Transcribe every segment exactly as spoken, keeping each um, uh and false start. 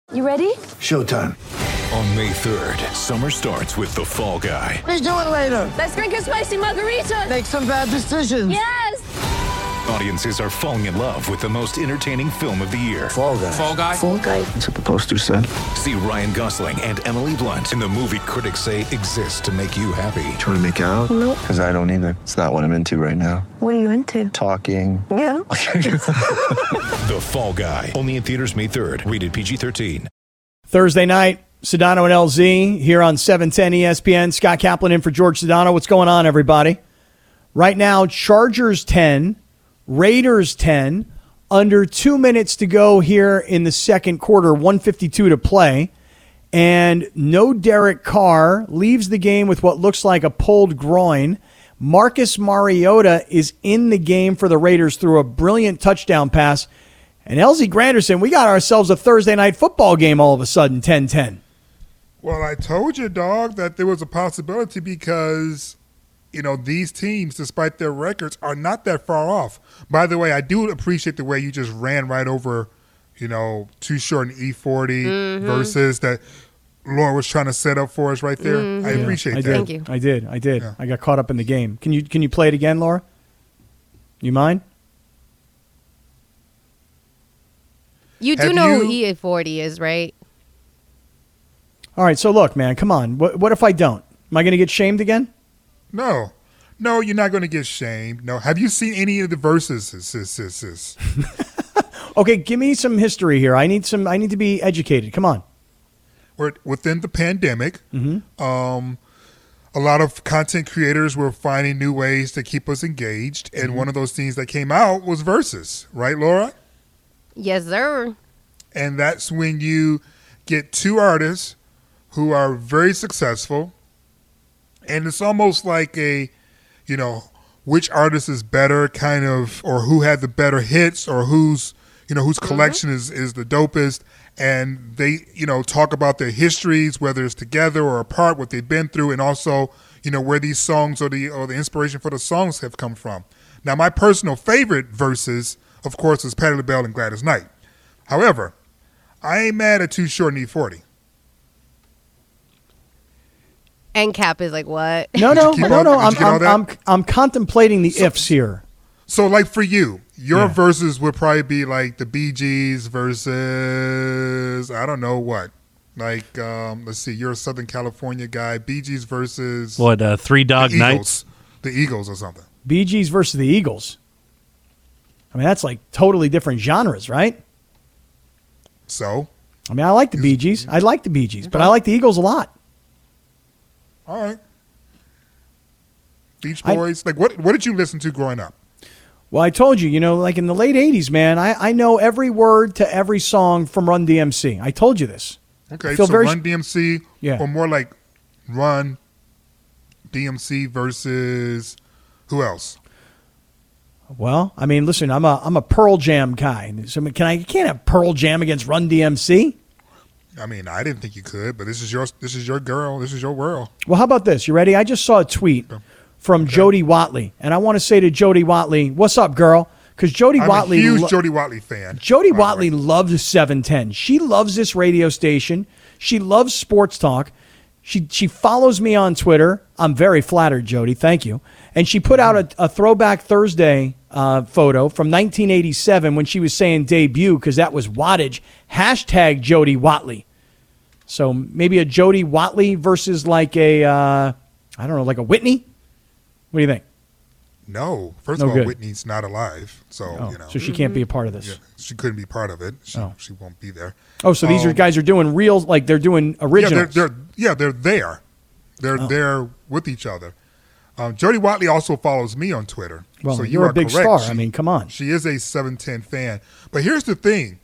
You ready? Showtime. On May third, summer starts with The Fall Guy. Let's do it later. Let's drink a spicy margarita. Make some bad decisions. Yes! Audiences are falling in love with the most entertaining film of the year. Fall Guy. Fall Guy? Fall guy. That's what the poster said. See Ryan Gosling and Emily Blunt in the movie critics say exists to make you happy. Trying to make it out? Nope. Because I don't either. It's not what I'm into right now. What are you into? Talking. Yeah. The Fall Guy. Only in theaters May third. Rated P G thirteen. Thursday night, Sedano and L Z here on seven ten E S P N. Scott Kaplan in for George Sedano. What's going on, everybody? Right now, Chargers ten, Raiders ten, under two minutes to go here in the second quarter, one fifty-two to play. And no Derek Carr, leaves the game with what looks like a pulled groin. Marcus Mariota is in the game for the Raiders through a brilliant touchdown pass. And L Z Granderson, we got ourselves a Thursday night football game all of a sudden, ten ten. Well, I told you, dog, that there was a possibility because, you know, these teams, despite their records, are not that far off. By the way, I do appreciate the way you just ran right over, you know, Too Short and E forty mm-hmm. versus that Laura was trying to set up for us right there. Mm-hmm. I appreciate yeah, I that. Did. Thank you. I did. I did. Yeah. I got caught up in the game. Can you can you play it again, Laura? You mind? You do Have know you- who E forty is, right? All right, so look, man, come on. What, what if I don't? Am I going to get shamed again? No. No, you're not going to get shamed. No. Have you seen any of the verses? Sis, sis, sis, sis? Okay, give me some history here. I need some. I need to be educated. Come on. We're within the pandemic. Mm-hmm. Um, a lot of content creators were finding new ways to keep us engaged, and Mm-hmm. one of those things that came out was verses, right, Laura? Yes, sir. And that's when you get two artists who are very successful, and it's almost like a, you know, which artist is better kind of, or who had the better hits, or who's, you know, whose collection mm-hmm. is, is the dopest. And they, you know, talk about their histories, whether it's together or apart, what they've been through, and also, you know, where these songs or the or the inspiration for the songs have come from. Now, my personal favorite verses, of course, is Patti LaBelle and Gladys Knight. However, I ain't mad at Too Short and E forty. And Cap is like, what? No, no, keep no, all- no. did you I'm, get all I'm, that? I'm, I'm contemplating the ifs here. So, like for you, your Yeah. verses would probably be like the Bee Gees versus, I don't know what. Like, um, let's see, you're a Southern California guy. Bee Gees versus What, uh, Three Dog the Nights? Eagles. The Eagles or something. Bee Gees versus the Eagles. I mean, that's like totally different genres, right? So, I mean, I like the Bee Gees. I like the Bee Gees, but I like the Eagles a lot. all right. Beach I- Boys. like, what what did you listen to growing up? Well, I told you, you know, like in the late eighties, man, I, I know every word to every song from Run D M C. I told you this. Okay, I feel so very- Run D M C, Yeah. or more like Run D M C versus who else? Well, I mean, listen, I'm a I'm a Pearl Jam guy. So can I you can't have Pearl Jam against Run D M C? I mean, I didn't think you could, but this is your this is your girl. This is your world. Well, how about this? You ready? I just saw a tweet from Jody Watley, and I want to say to Jody Watley, "What's up, girl?" Because Jody I'm Watley, a huge lo- Jody Watley fan. Jody by the Watley way. loves seven ten. She loves this radio station. She loves sports talk. She she follows me on Twitter. I'm very flattered, Jody. Thank you. And she put out a, a Throwback Thursday uh, photo from nineteen eighty-seven when she was saying debut because that was wattage. Hashtag Jody Watley. So maybe a Jody Watley versus like a, uh, I don't know, like a Whitney? What do you think? No, first No of all, good. Whitney's not alive, so Oh, you know, so she can't be a part of this. yeah, she couldn't be part of it. She Oh. she won't be there. Oh, so these are Um, guys are doing real, like they're doing Yeah, originals. they're, they're yeah they're there. They're Oh. there with each other. Um, Jody Watley also follows me on Twitter. Well, so you you're a are big correct. star. She- I mean, come on. She is a seven ten fan. But here's the thing.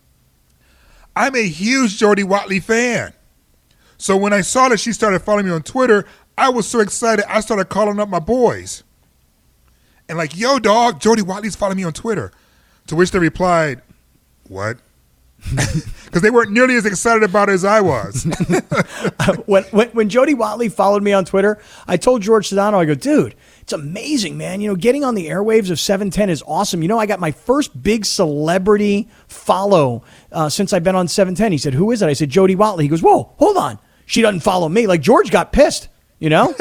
I'm a huge Jody Watley fan. So when I saw that she started following me on Twitter, I was so excited I started calling up my boys. And like, yo, dog, Jody Watley's following me on Twitter. To which they replied, what? Because they weren't nearly as excited about it as I was. when, when when Jody Watley followed me on Twitter, I told George Sedano, I go, dude, it's amazing, man. You know, getting on the airwaves of seven ten is awesome. You know, I got my first big celebrity follow uh, since I've been on seven ten. He said, who is it? I said, Jody Watley. He goes, whoa, hold on. She doesn't follow me. Like, George got pissed, you know?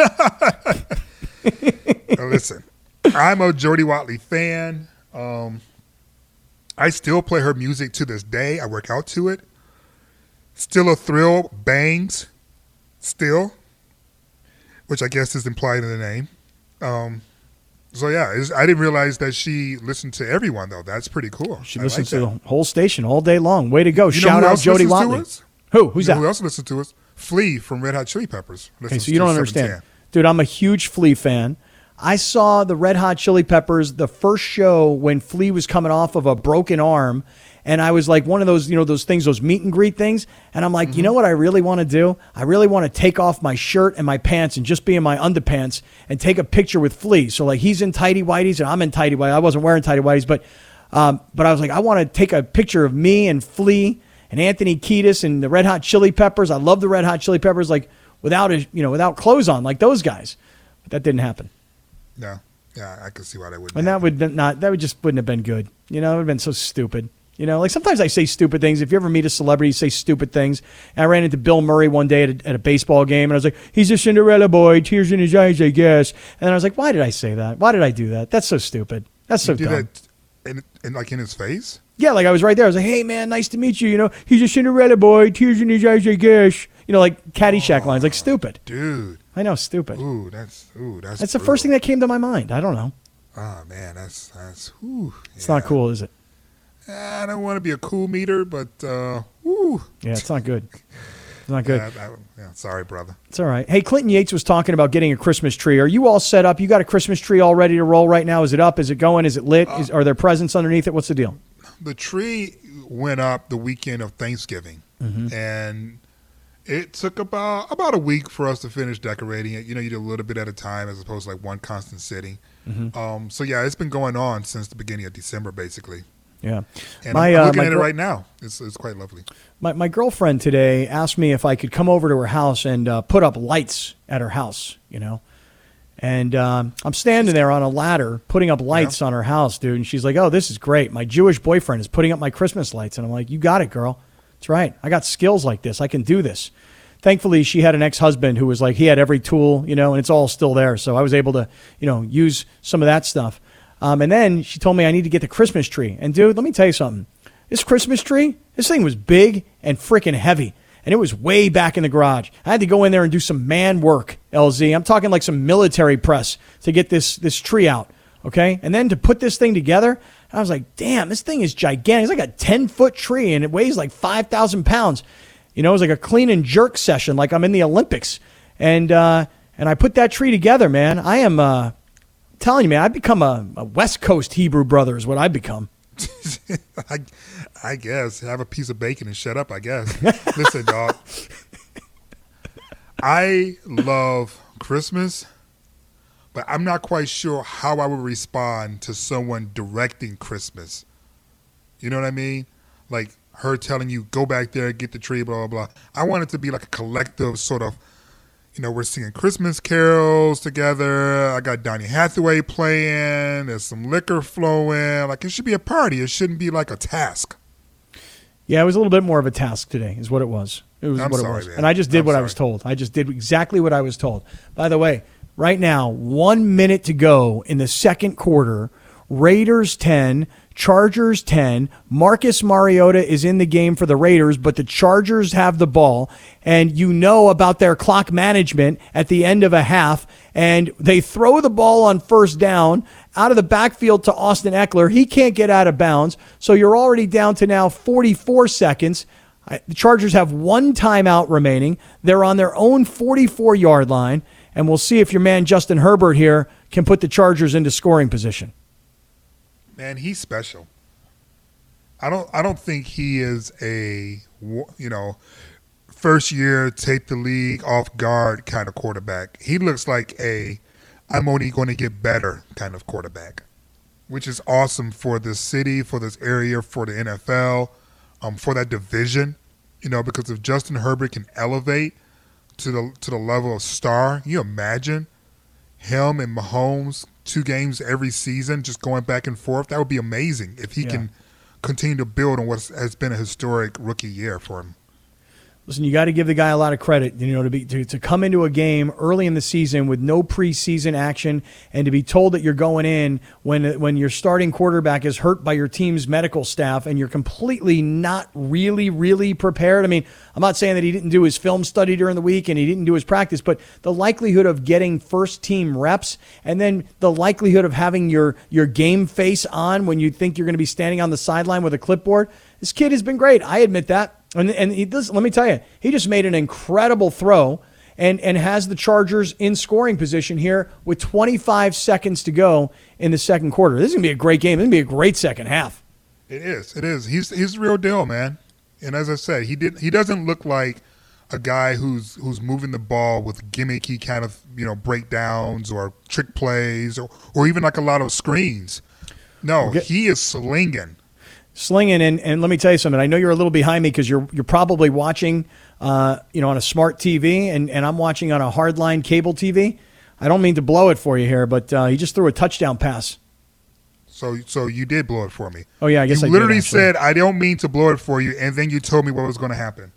Now, listen, I'm a Jody Watley fan. Um, I still play her music to this day. I work out to it. Still a thrill, bangs, still, which I guess is implied in the name. Um, so yeah, it's, I didn't realize that she listened to everyone though. That's pretty cool. She I listens like to that. the whole station all day long. Way to go. You know Shout who out else Jody listens to Watley. us? Who? Who's You know that? Who else listens to us? Flea from Red Hot Chili Peppers. Okay, listens so you to don't seven understand. ten. Dude, I'm a huge Flea fan. I saw the Red Hot Chili Peppers, the first show when Flea was coming off of a broken arm. And I was like one of those, you know, those things, those meet and greet things. And I'm like, mm-hmm. you know what I really want to do? I really want to take off my shirt and my pants and just be in my underpants and take a picture with Flea. So like he's in tighty whities and I'm in tighty whities. I wasn't wearing tighty whities, but um, but I was like, I want to take a picture of me and Flea and Anthony Kiedis and the Red Hot Chili Peppers. I love the Red Hot Chili Peppers, like without a, you know, without clothes on, like those guys. But that didn't happen. No, yeah, I can see why that wouldn't. And that happen. would not, that would just wouldn't have been good. You know, it would have been so stupid. You know, like sometimes I say stupid things. If you ever meet a celebrity, you say stupid things. And I ran into Bill Murray one day at a, at a baseball game, and I was like, he's a Cinderella boy, tears in his eyes, I guess. And then I was like, why did I say that? Why did I do that? That's so stupid. That's so You did dumb. that in, in, like in his face? Yeah, like I was right there. I was like, hey, man, nice to meet you. You know, he's a Cinderella boy, tears in his eyes, I guess. You know, like Caddyshack Oh, lines, like stupid. Dude. I know, stupid. Ooh, that's ooh, that's That's the first thing that came to my mind. I don't know. Oh man, that's that's whew, It's yeah. not cool, is it? I don't want to be a cool meter, but uh, whew. Yeah, it's not good. It's not good. Yeah, I- yeah, sorry, brother. It's all right. Hey, Clinton Yates was talking about getting a Christmas tree. Are you all set up? You got a Christmas tree all ready to roll right now? Is it up? Is it going? Is it lit? Is, are there presents underneath it? What's the deal? The tree went up the weekend of Thanksgiving, Mm-hmm. and it took about about a week for us to finish decorating it. You know, you do a little bit at a time as opposed to like one constant sitting. Mm-hmm. Um, so yeah, it's been going on since the beginning of December, basically. Yeah. And My, I'm, I'm uh, looking my at it girl- right now. It's it's quite lovely. My, my girlfriend today asked me if I could come over to her house and uh, put up lights at her house, you know. And um, I'm standing there on a ladder putting up lights Yeah. on her house, dude. And she's like, oh, this is great. My Jewish boyfriend is putting up my Christmas lights. And I'm like, you got it, girl. That's right. I got skills like this. I can do this. Thankfully, she had an ex-husband who was like, he had every tool, you know, and it's all still there. So I was able to, you know, use some of that stuff. Um, and then she told me I need to get the Christmas tree. And dude, let me tell you something. This Christmas tree, this thing was big and freaking heavy. And it was way back in the garage. I had to go in there and do some man work, L Z. I'm talking like some military press to get this this tree out, okay? And then to put this thing together, I was like, damn, this thing is gigantic. It's like a ten-foot tree, and it weighs like five thousand pounds. You know, it was like a clean and jerk session, like I'm in the Olympics. And uh, and I put that tree together, man. I am uh, telling you, man, I've become a, a West Coast Hebrew brother is what I've become. I, I guess have a piece of bacon and shut up. I guess. Listen, dog. I love Christmas, but I'm not quite sure how I would respond to someone directing Christmas. You know what I mean? Like her telling you, go back there, get the tree, blah, blah, blah. I want it to be like a collective sort of, you know, we're singing Christmas carols together. I got Donny Hathaway playing. There's some liquor flowing. Like, it should be a party. It shouldn't be like a task. Yeah, it was a little bit more of a task today, is what it was. It was I'm what sorry, it was. man. And I just did I'm what I sorry. was told. I just did exactly what I was told. By the way, right now, one minute to go in the second quarter. Raiders ten, Chargers ten. Marcus Mariota is in the game for the Raiders, but the Chargers have the ball. And you know about their clock management at the end of a half. And they throw the ball on first down out of the backfield to Austin Eckler. He can't get out of bounds. So you're already down to now forty-four seconds. I- The Chargers have one timeout remaining. They're on their own forty-four-yard line. And we'll see if your man Justin Herbert here can put the Chargers into scoring position. Man, he's special. I don't I don't think he is a, you know, first year take the league off guard kind of quarterback. He looks like a I'm only going to get better kind of quarterback, which is awesome for this city, for this area, for the N F L. um, for that division. You know, because if Justin Herbert can elevate to the to the level of star, you imagine him and Mahomes two games every season, just going back and forth. That would be amazing if he Yeah. can continue to build on what has been a historic rookie year for him. Listen, you got to give the guy a lot of credit, you know, to be to, to come into a game early in the season with no preseason action and to be told that you're going in when when your starting quarterback is hurt by your team's medical staff and you're completely not really, really prepared. I mean, I'm not saying that he didn't do his film study during the week and he didn't do his practice, but the likelihood of getting first team reps and then the likelihood of having your your game face on when you think you're going to be standing on the sideline with a clipboard, this kid has been great. I admit that. And and he does, let me tell you, he just made an incredible throw and, and has the Chargers in scoring position here with twenty-five seconds to go in the second quarter. This is going to be a great game. This is going to be a great second half. It is. It is. He's he's the real deal, man. And as I said, he did. He doesn't look like a guy who's who's moving the ball with gimmicky kind of you know breakdowns or trick plays or or even like a lot of screens. No, Okay. he is slinging. Slinging, and, and let me tell you something. I know you're a little behind me because you're you're probably watching, uh, you know, on a smart T V, and, and I'm watching on a hardline cable T V. I don't mean to blow it for you here, but uh, he just threw a touchdown pass. So so you did blow it for me. Oh yeah, I guess you I did, literally actually. said I don't mean to blow it for you, and then you told me what was going to happen.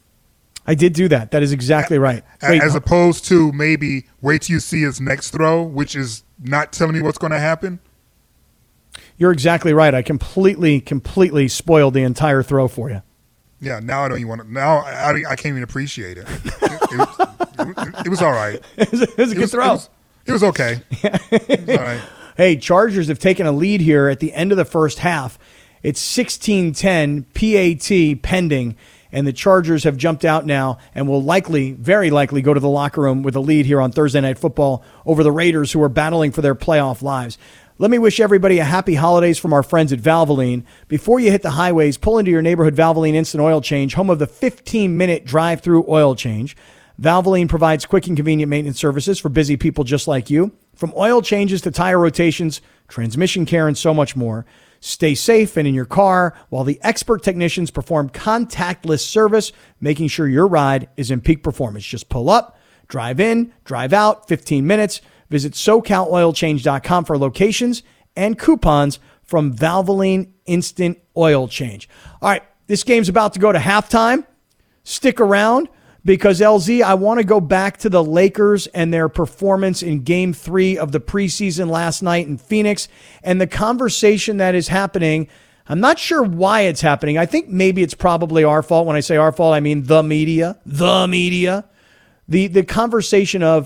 I did do that. That is exactly right. A- Wait, As opposed to maybe wait till you see his next throw, which is not telling me what's going to happen. you're exactly right. I completely, completely spoiled the entire throw for you. Yeah, now I don't even want to. Now I, I, I can't even appreciate it. It, it, was, it, it was all right. It was a, it was a It good was, throw. it was, it was okay. It was all right. Hey, Chargers have taken a lead here at the end of the first half. It's sixteen ten, P A T pending, and the Chargers have jumped out now and will likely, very likely, go to the locker room with a lead here on Thursday Night Football over the Raiders, who are battling for their playoff lives. Let me wish everybody a happy holidays from our friends at Valvoline. Before you hit the highways, pull into your neighborhood Valvoline Instant Oil Change, home of the fifteen-minute drive-through oil change. Valvoline provides quick and convenient maintenance services for busy people just like you. From oil changes to tire rotations, transmission care, and so much more. Stay safe and in your car while the expert technicians perform contactless service, making sure your ride is in peak performance. Just pull up, drive in, drive out, fifteen minutes. Visit so cal oil change dot com for locations and coupons from Valvoline Instant Oil Change. All right, this game's about to go to halftime. Stick around because, L Z, I want to go back to the Lakers and their performance in game three of the preseason last night in Phoenix and the conversation that is happening. I'm not sure why it's happening. I think maybe it's probably our fault. When I say our fault, I mean the media, the media, the, the conversation of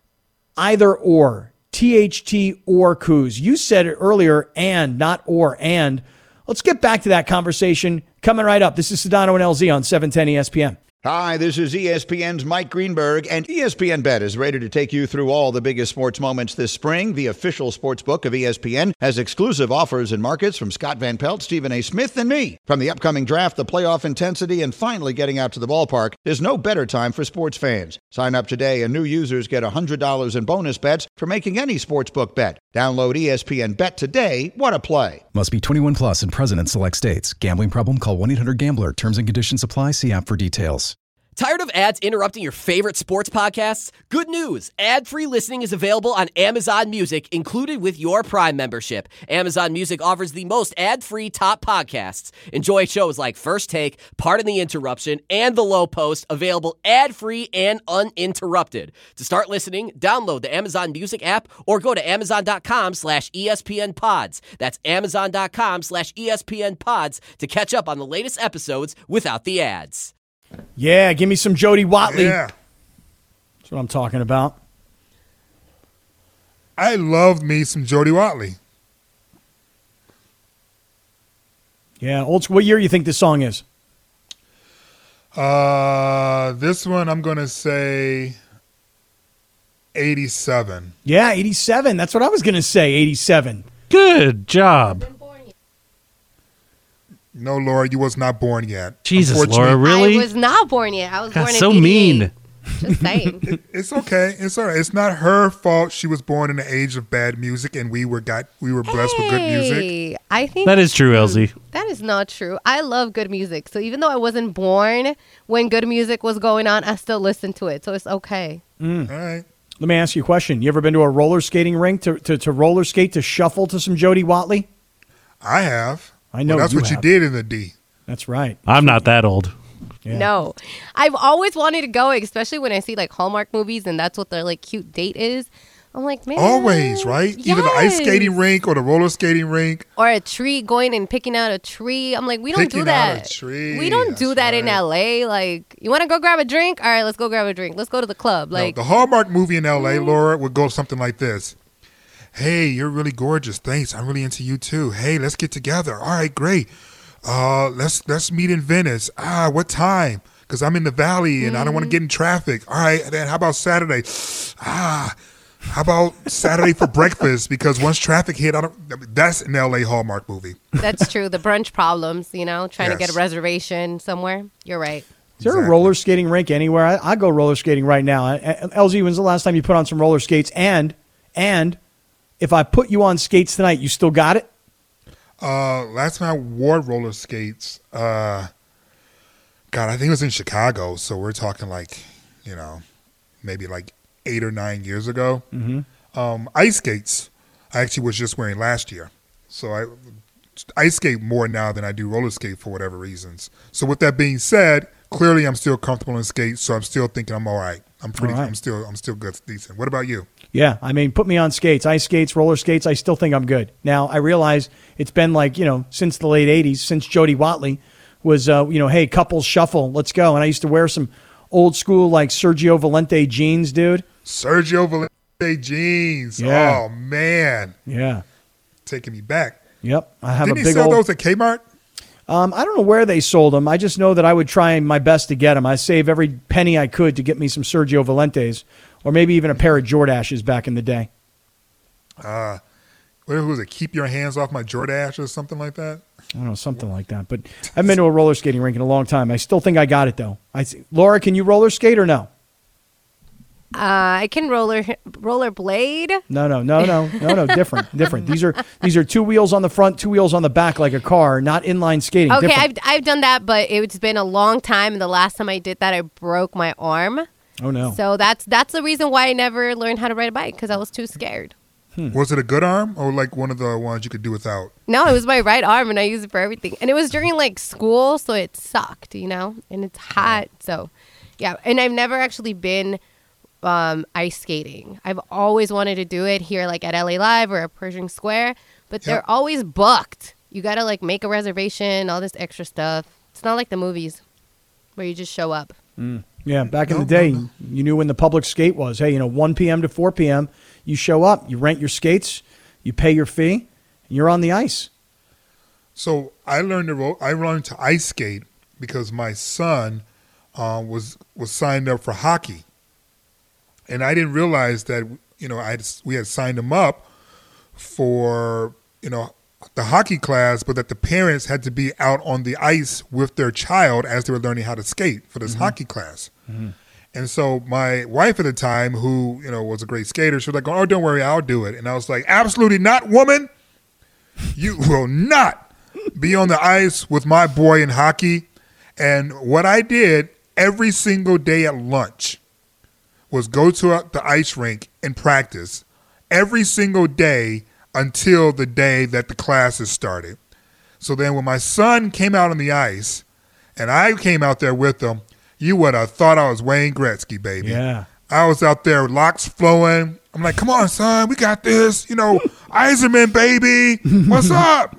either or, T H T or Kuz. You said it earlier, and, not or, and. Let's get back to that conversation coming right up. This is Sedano and L Z on seven ten E S P N. Hi, this is E S P N's Mike Greenberg, and E S P N Bet is ready to take you through all the biggest sports moments this spring. The official sports book of E S P N has exclusive offers and markets from Scott Van Pelt, Stephen A. Smith, and me. From the upcoming draft, the playoff intensity, and finally getting out to the ballpark, there's no better time for sports fans. Sign up today, and new users get one hundred dollars in bonus bets for making any sportsbook bet. Download E S P N Bet today. What a play. Must be twenty-one plus and present in select states. Gambling problem? Call one eight hundred gambler. Terms and conditions apply. See app for details. Tired of ads interrupting your favorite sports podcasts? Good news. Ad-free listening is available on Amazon Music, included with your Prime membership. Amazon Music offers the most ad-free top podcasts. Enjoy shows like First Take, Pardon the Interruption, and The Low Post, available ad-free and uninterrupted. To start listening, download the Amazon Music app or go to amazon.com slash ESPN pods. That's amazon.com slash ESPN pods to catch up on the latest episodes without the ads. Yeah, give me some Jody Watley. Yeah. That's what I'm talking about. I love me some Jody Watley. Yeah, old school. What year do you think this song is? Uh, this one I'm going to say eighty-seven. Yeah, eighty-seven. That's what I was going to say, eighty-seven. Good job. No, Laura, you was not born yet. Jesus, Unfortunately- Laura, really? I was not born yet. I was God, born in so eighty-eight. mean. Just saying. It, it's okay. It's all right. It's not her fault. She was born in the age of bad music, and we were got we were blessed with good music. Hey, I think That is true, Elsie. that is not true. I love good music. So even though I wasn't born when good music was going on, I still listened to it. So it's okay. Mm. All right. Let me ask you a question. You ever been to a roller skating rink to, to, to roller skate, to shuffle to some Jody Watley? I have. I know Well, that's you what have. you did in the D. That's right. I'm not that old. Yeah. No, I've always wanted to go, especially when I see like Hallmark movies and that's what their like cute date is. I'm like, man. Always, right? Either the ice yes. skating rink or the roller skating rink. Or a tree, going and picking out a tree. I'm like, we don't Picking do out that. a tree, We don't do that's that in right. L A. Like, you want to go grab a drink? All right, let's go grab a drink. Let's go to the club. No, Like, the Hallmark movie in L A, Laura, would go something like this. Hey, you're really gorgeous. Thanks. I'm really into you too. Hey, let's get together. All right, great. Uh, let's let's meet in Venice. Ah, what time? Because I'm in the valley and I don't want to get in traffic. All right, then how about Saturday? Ah, how about Saturday for breakfast? Because once traffic hit, I don't. I mean, that's an L A Hallmark movie. that's true. The brunch problems, you know, trying to get Yes. a reservation somewhere. You're right. Is there a Exactly. roller skating rink anywhere? I, I go roller skating right now. I- I- L Z, when's the last time you put on some roller skates? And and if I put you on skates tonight, you still got it? Uh, last time I wore roller skates, uh, God, I think it was in Chicago. So we're talking like, you know, maybe like eight or nine years ago. Mm-hmm. Um, ice skates, I actually was just wearing last year. So I ice skate more now than I do roller skate for whatever reasons. So with that being said, clearly I'm still comfortable in skates. So I'm still thinking I'm all right. I'm pretty. All right. I'm still. I'm still good, decent. What about you? Yeah, I mean, put me on skates, ice skates, roller skates. I still think I'm good. Now, I realize it's been like, you know, since the late eighties, since Jody Watley was, uh, you know, hey, couples shuffle, let's go. And I used to wear some old school, like, Sergio Valente jeans, dude. Sergio Valente jeans. Yeah. Oh man, Yeah. taking me back. Yep. I have Didn't a he big sell old. those at Kmart? Um, I don't know where they sold them. I just know that I would try my best to get them. I save every penny I could to get me some Sergio Valentes, or maybe even a pair of Jordashes back in the day. Uh, what was it? Keep your hands off my Jordache or something like that. I don't know, something like that. But I haven't been to a roller skating rink in a long time. I still think I got it, though. I Laura, can you roller skate or no? Uh, I can roller roller blade. No, no, no, no, no, no. Different, different. These are these are two wheels on the front, two wheels on the back, like a car. Not inline skating. Okay, Different. I've I've done that, but it's been a long time. And the last time I did that, I broke my arm. Oh no. So that's that's the reason why I never learned how to ride a bike, because I was too scared. Hmm. Was it a good arm or like one of the ones you could do without? No, it was my right arm, and I used it for everything. And it was during like school, so it sucked, you know. And it's hot, so yeah. And I've never actually been um, ice skating. I've always wanted to do it here, like at L A Live or at Pershing Square, but they're Yep. always booked. You gotta like make a reservation, all this extra stuff. It's not like the movies where you just show up. Mm. Yeah, back in No, the day, no, no. you knew when the public skate was. Hey, you know, one p.m. to four p.m., you show up, you rent your skates, you pay your fee, and you're on the ice. So I learned to ro- I learned to ice skate because my son uh, was was signed up for hockey, and I didn't realize that you know I had, we had signed him up for you know the hockey class, but that the parents had to be out on the ice with their child as they were learning how to skate for this hockey class. And so my wife at the time, who you know was a great skater, she was like, "Oh, don't worry, I'll do it." And I was like, "Absolutely not, woman! You will not be on the ice with my boy in hockey." And what I did every single day at lunch was go to a, the ice rink and practice every single day until the day that the classes started. So then when my son came out on the ice and I came out there with him, you would have thought I was Wayne Gretzky, baby. Yeah. I was out there, locks flowing. I'm like, come on, son, we got this. You know, Eiserman, baby. What's up?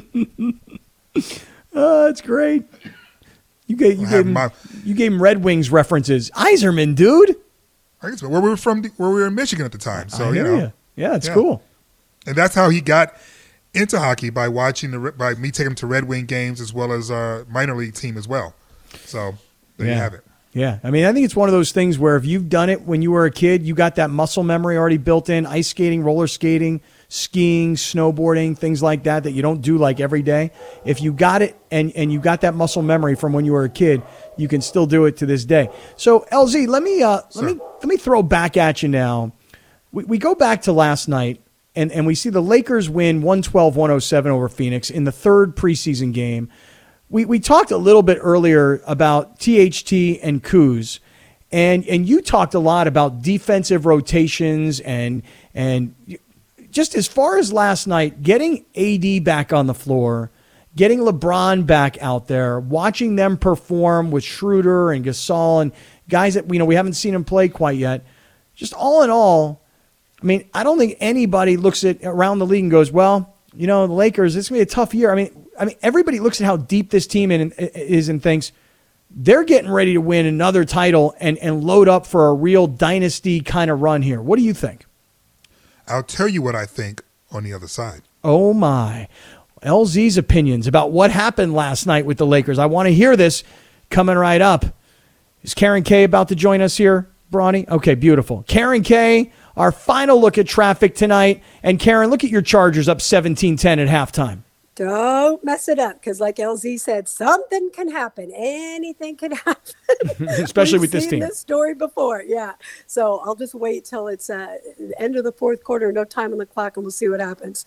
Oh, that's great. You gave you I gave have him, my- you gave him Red Wings references. Iserman, dude. I guess where we were from, where we were in Michigan at the time. So, I you hear know. ya. Yeah, it's Yeah. cool. And that's how he got into hockey, by watching the by me taking him to Red Wing games as well as our minor league team as well. So there Yeah. you have it. Yeah, I mean, I think it's one of those things where if you've done it when you were a kid, you got that muscle memory already built in. Ice skating, roller skating, skiing, snowboarding, things like that that you don't do like every day. If you got it and, and you got that muscle memory from when you were a kid, you can still do it to this day. So L Z, let me uh, let me let me throw back at you now. We we go back to last night, and, and we see the Lakers win one twelve one oh seven over Phoenix in the third preseason game. We we talked a little bit earlier about T H T and Kuz, and and you talked a lot about defensive rotations and and just as far as last night, getting A D back on the floor, getting LeBron back out there, watching them perform with Schroeder and Gasol and guys that you know we haven't seen them play quite yet. Just all in all, I mean, I don't think anybody looks at around the league and goes, well, you know, the Lakers, it's going to be a tough year. I mean, I mean, everybody looks at how deep this team is and thinks they're getting ready to win another title and, and load up for a real dynasty kind of run here. What do you think? I'll tell you what I think on the other side. Oh, my. L Z's opinions about what happened last night with the Lakers. I want to hear this coming right up. Is Karen Kay about to join us here, Bronny? Okay, beautiful. Karen Kay, our final look at traffic tonight. And Karen, look at your Chargers up seventeen ten at halftime. Don't mess it up because like L Z said, something can happen. Anything can happen. Especially with this We've team. seen this story before, yeah. So I'll just wait till it's uh, the end of the fourth quarter, no time on the clock, and we'll see what happens.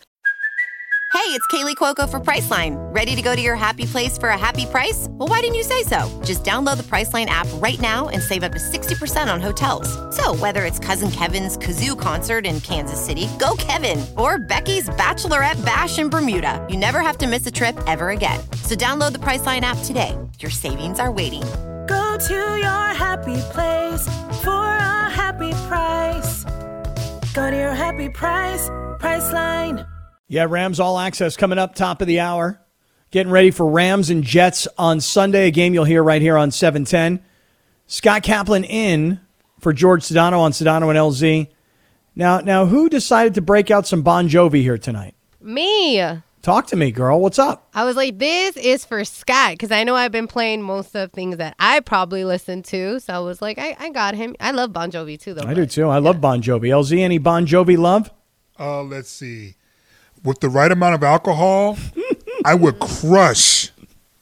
Hey, it's Kaylee Cuoco for Priceline. Ready to go to your happy place for a happy price? Well, why didn't you say so? Just download the Priceline app right now and save up to sixty percent on hotels. So whether it's Cousin Kevin's Kazoo Concert in Kansas City, go Kevin, or Becky's Bachelorette Bash in Bermuda, you never have to miss a trip ever again. So download the Priceline app today. Your savings are waiting. Go to your happy place for a happy price. Go to your happy price, Priceline. Yeah, Rams All Access coming up top of the hour. Getting ready for Rams and Jets on Sunday, a game you'll hear right here on seven ten. Scott Kaplan in for George Sedano on Sedano and L Z. Now, now, who decided to break out some Bon Jovi here tonight? Me. Talk to me, girl. What's up? I was like, this is for Scott because I know I've been playing most of the things that I probably listen to. So I was like, I, I got him. I love Bon Jovi too, though. I do too. I love Bon Jovi. L Z, any Bon Jovi love? Uh, let's see. With the right amount of alcohol, I would crush,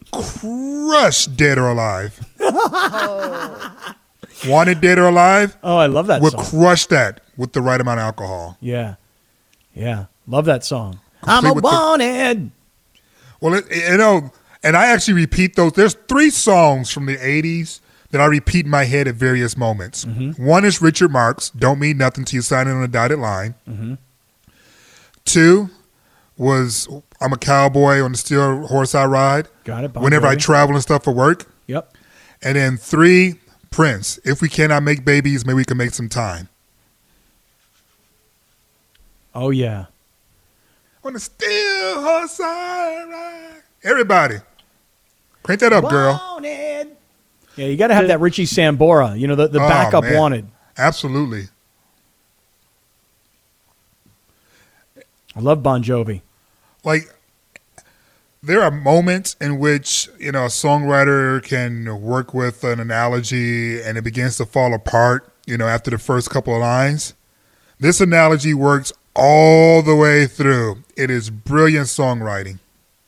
crush Dead or Alive. Oh. Wanted Dead or Alive? Oh, I love that would song. crush that with the right amount of alcohol. Yeah. Yeah. Love that song. Complete I'm a with the- wanted. Well, it, you know, and I actually repeat those. There's three songs from the eighties that I repeat in my head at various moments. Mm-hmm. One is Richard Marx, Don't Mean Nothing Till You Sign It on a Dotted Line. Mm-hmm. Two was I'm a Cowboy on the Steel Horse I Ride. Got it. Bon Whenever I Jovi. travel and stuff for work. Yep. And then three, Prince. If we cannot make babies, maybe we can make some time. Oh, yeah. On the Steel Horse I Ride. Everybody. Crank that up, girl. Wanted. Yeah, you got to have that Richie Sambora, you know, the, the Oh, backup man. wanted. Absolutely. I love Bon Jovi. Like, there are moments in which, you know, a songwriter can work with an analogy and it begins to fall apart, you know, after the first couple of lines. This analogy works all the way through. It is brilliant songwriting.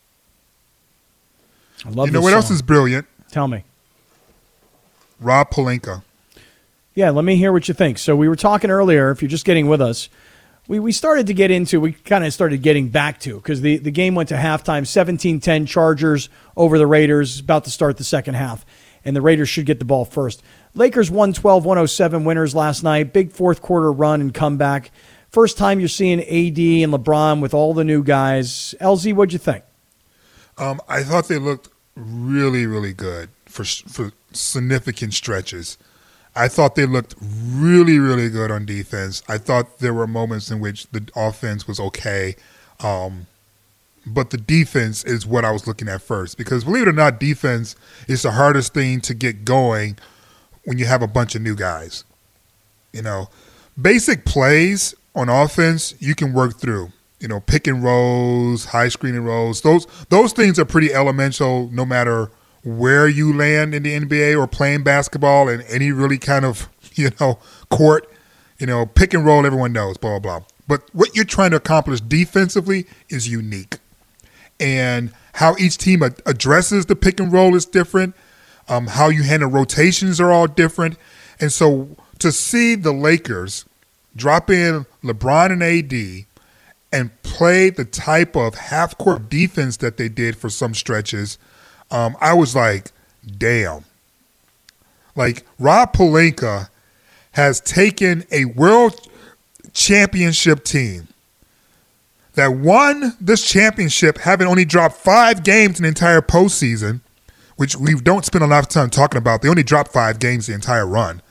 I love You know this what else song. is brilliant? Tell me. Rob Pelinka. Yeah, let me hear what you think. So we were talking earlier, if you're just getting with us, we, we started to get into, we kind of started getting back to, because the, the game went to halftime, seventeen ten Chargers over the Raiders, about to start the second half, and the Raiders should get the ball first. Lakers one twelve one oh seven winners last night, big fourth quarter run and comeback. First time you're seeing A D and LeBron with all the new guys. L Z, what'd you think? Um, I thought they looked really, really good for for significant stretches. I thought they looked really, really good on defense. I thought there were moments in which the offense was okay. Um, but the defense is what I was looking at first. Because believe it or not, defense is the hardest thing to get going when you have a bunch of new guys. You know, basic plays on offense you can work through. You know, pick and rolls, high screen and rolls. Those, those things are pretty elemental no matter where you land in the N B A or playing basketball in any really kind of, you know, court, you know, pick and roll, everyone knows, blah, blah, blah. But what you're trying to accomplish defensively is unique. And how each team ad- addresses the pick and roll is different. Um, how you handle rotations are all different. And so to see the Lakers drop in LeBron and A D and play the type of half-court defense that they did for some stretches, um, I was like, damn. Like, Rob Pelinka has taken a world championship team that won this championship, having only dropped five games in the entire postseason, which we don't spend a lot of time talking about. They only dropped five games the entire run.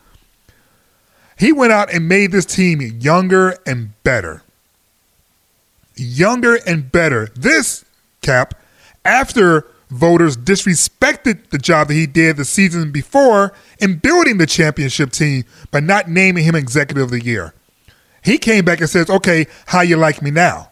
He went out and made this team younger and better. Younger and better. This, Cap, after voters disrespected the job that he did the season before in building the championship team by not naming him Executive of the Year. He came back and says, okay, how you like me now?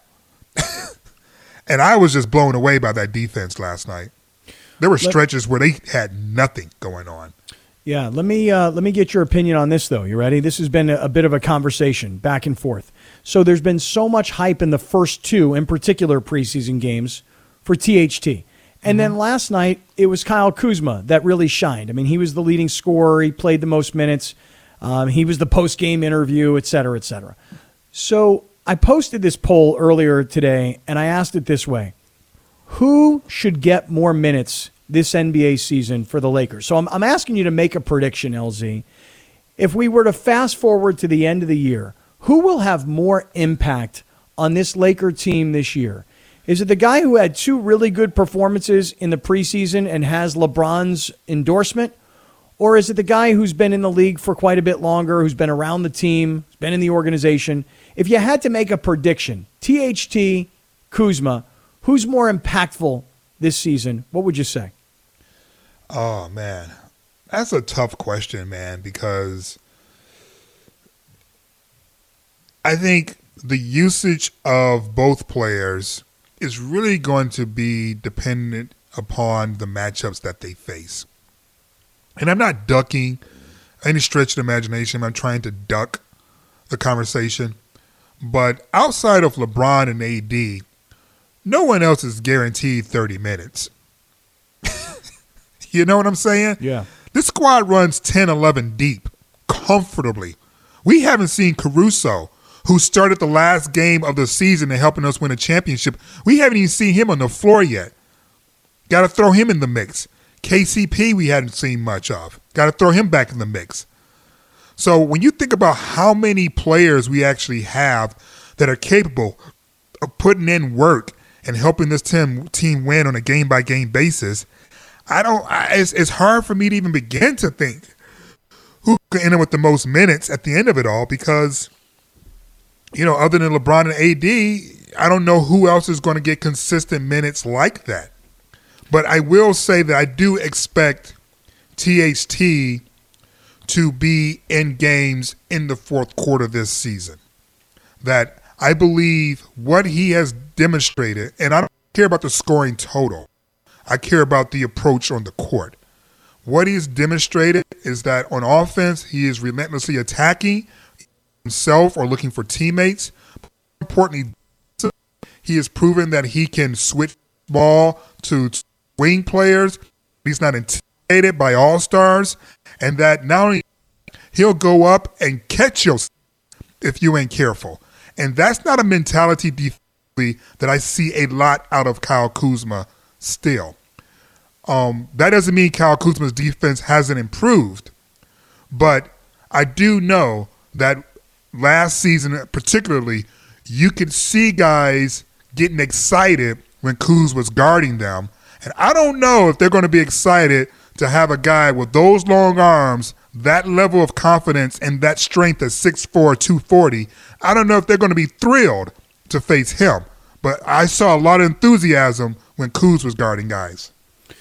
And I was just blown away by that defense last night. There were stretches where they had nothing going on. Yeah, let me uh, let me get your opinion on this, though. You ready? This has been a, a bit of a conversation back and forth. So there's been so much hype in the first two, in particular, preseason games for T H T. And mm-hmm. then last night, it was Kyle Kuzma that really shined. I mean, he was the leading scorer. He played the most minutes. Um, he was the post-game interview, et cetera, et cetera. So I posted this poll earlier today, and I asked it this way. Who should get more minutes this N B A season for the Lakers? So I'm, I'm asking you to make a prediction, L Z. If we were to fast forward to the end of the year, who will have more impact on this Laker team this year? Is it the guy who had two really good performances in the preseason and has LeBron's endorsement? Or is it the guy who's been in the league for quite a bit longer, who's been around the team, who's been in the organization? If you had to make a prediction, T H T, Kuzma, who's more impactful this season, what would you say? Oh, man. That's a tough question, man, because I think the usage of both players is really going to be dependent upon the matchups that they face. And I'm not ducking any stretch of the imagination. I'm trying to duck the conversation. But outside of LeBron and A D, no one else is guaranteed thirty minutes. You know what I'm saying? Yeah. This squad runs ten, eleven deep comfortably. We haven't seen Caruso, who started the last game of the season and helping us win a championship. We haven't even seen him on the floor yet. Got to throw him in the mix. K C P we hadn't seen much of. Got to throw him back in the mix. So when you think about how many players we actually have that are capable of putting in work and helping this team team win on a game-by-game basis, I don't. I, it's, it's hard for me to even begin to think who can end up with the most minutes at the end of it all because, you know, other than LeBron and A D, I don't know who else is going to get consistent minutes like that. But I will say that I do expect T H T to be in games in the fourth quarter this season. That I believe what he has demonstrated, and I don't care about the scoring total. I care about the approach on the court. What he's demonstrated is that on offense, he is relentlessly attacking himself or looking for teammates. More importantly, he has proven that he can switch ball to wing players. He's not intimidated by all-stars. And that not only he'll go up and catch you if you ain't careful. And that's not a mentality defensively that I see a lot out of Kyle Kuzma still. Um, that doesn't mean Kyle Kuzma's defense hasn't improved. But I do know that last season particularly, you could see guys getting excited when Kuz was guarding them. And I don't know if they're going to be excited to have a guy with those long arms, that level of confidence, and that strength at six four, two forty. I don't know if they're going to be thrilled to face him. But I saw a lot of enthusiasm when Kuz was guarding guys.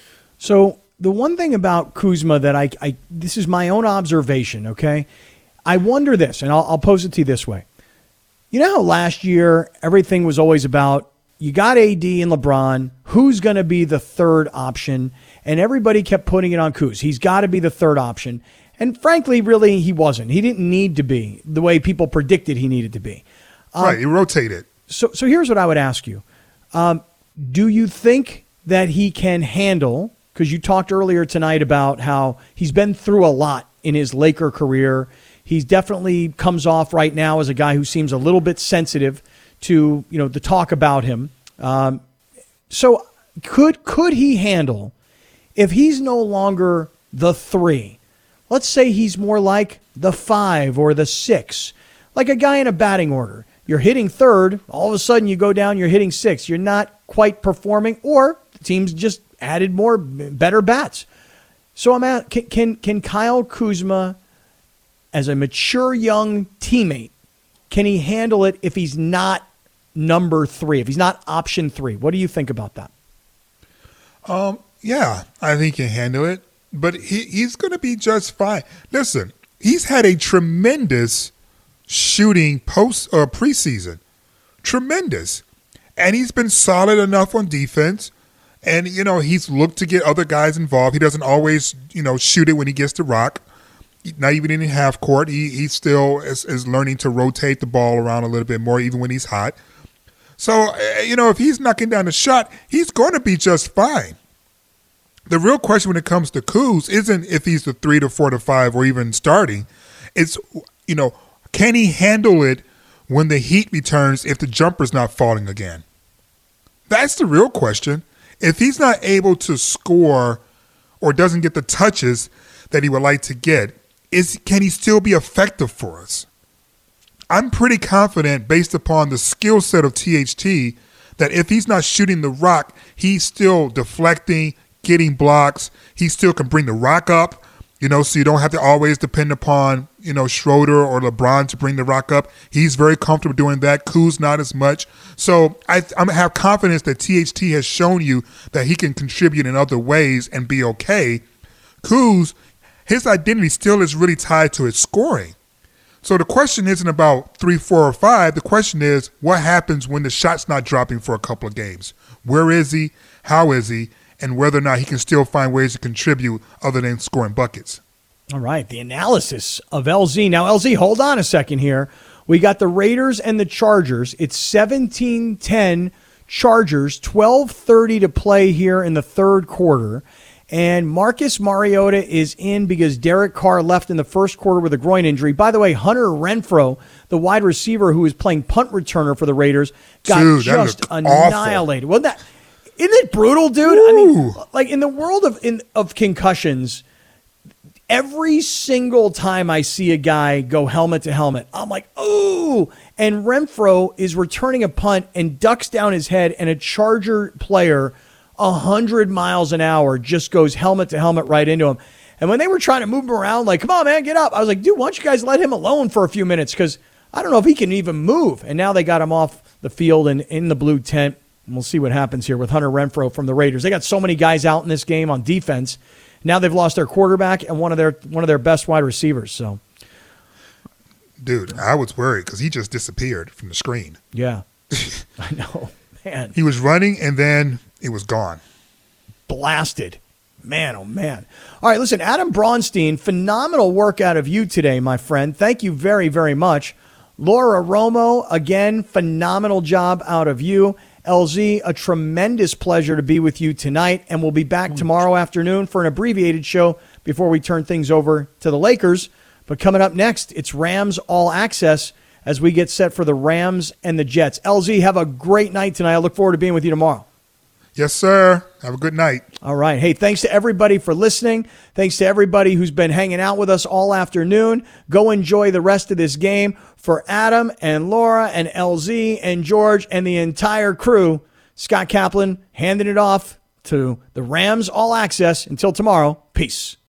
So the one thing about Kuzma that I, I this is my own observation, okay? I wonder this, and I'll, I'll pose it to you this way. You know how last year everything was always about you got A D and LeBron, who's going to be the third option? And everybody kept putting it on Kuz. He's got to be the third option. And frankly, really, he wasn't. He didn't need to be the way people predicted he needed to be. Um, right, he rotated. So, so here's what I would ask you. Um, do you think that he can handle, because you talked earlier tonight about how he's been through a lot in his Laker career. He definitely comes off right now as a guy who seems a little bit sensitive to, you know, the talk about him. Um, so could could he handle, if he's no longer the three, let's say he's more like the five or the six, like a guy in a batting order. You're hitting third, all of a sudden you go down, you're hitting sixth. You're not quite performing, or the team's just added more better bats. So I'm at, can, can, can Kyle Kuzma, as a mature young teammate, can he handle it if he's not number three, if he's not option three? What do you think about that? Um, yeah, I think he can handle it, but he, he's going to be just fine. Listen, he's had a tremendous shooting post or uh, preseason, tremendous, and he's been solid enough on defense. And you know, he's looked to get other guys involved. He doesn't always, you know, shoot it when he gets the rock. Not even in half court, he he still is, is learning to rotate the ball around a little bit more, even when he's hot. So, you know, if he's knocking down the shot, he's going to be just fine. The real question when it comes to Kuz isn't if he's the three to four to five or even starting. It's, you know, can he handle it when the heat returns if the jumper's not falling again? That's the real question. If he's not able to score or doesn't get the touches that he would like to get, is can he still be effective for us? I'm pretty confident, based upon the skill set of T H T, that if he's not shooting the rock, he's still deflecting, getting blocks. He still can bring the rock up, you know, so you don't have to always depend upon, you know, Schroeder or LeBron to bring the rock up. He's very comfortable doing that. Kuz not as much. So I, I have confidence that T H T has shown you that he can contribute in other ways and be okay. Kuz, his identity still is really tied to his scoring. So the question isn't about three, four, or five. The question is, what happens when the shot's not dropping for a couple of games? Where is he? How is he? And whether or not he can still find ways to contribute other than scoring buckets. All right, the analysis of L Z. Now, L Z, hold on a second here. We got the Raiders and the Chargers. It's seventeen ten Chargers, twelve thirty to play here in the third quarter. And Marcus Mariota is in because Derek Carr left in the first quarter with a groin injury. By the way, Hunter Renfrow, the wide receiver who is playing punt returner for the Raiders, got Dude, just annihilated. Wasn't that, isn't it brutal, dude? Ooh. I mean, like in the world of in, of concussions, every single time I see a guy go helmet to helmet, I'm like, ooh. And Renfrow is returning a punt and ducks down his head, and a Charger player one hundred miles an hour just goes helmet to helmet right into him. And when they were trying to move him around, like, come on, man, get up. I was like, dude, why don't you guys let him alone for a few minutes? Because I don't know if he can even move. And now they got him off the field and in the blue tent. And we'll see what happens here with Hunter Renfrow from the Raiders. They got so many guys out in this game on defense. Now they've lost their quarterback and one of their one of their best wide receivers. So, dude, I was worried because he just disappeared from the screen. Yeah, I know, man. He was running and then it was gone. Blasted. Man, oh, man. All right, listen, Adam Braunstein, phenomenal work out of you today, my friend. Thank you very, very much. Laura Romo, again, phenomenal job out of you. L Z, a tremendous pleasure to be with you tonight, and we'll be back tomorrow afternoon for an abbreviated show before we turn things over to the Lakers. But coming up next, it's Rams All Access as we get set for the Rams and the Jets. L Z, have a great night tonight. I look forward to being with you tomorrow. Yes, sir. Have a good night. All right. Hey, thanks to everybody for listening. Thanks to everybody who's been hanging out with us all afternoon. Go enjoy the rest of this game. For Adam and Laura and L Z and George and the entire crew, Scott Kaplan handing it off to the Rams All Access. Until tomorrow, peace.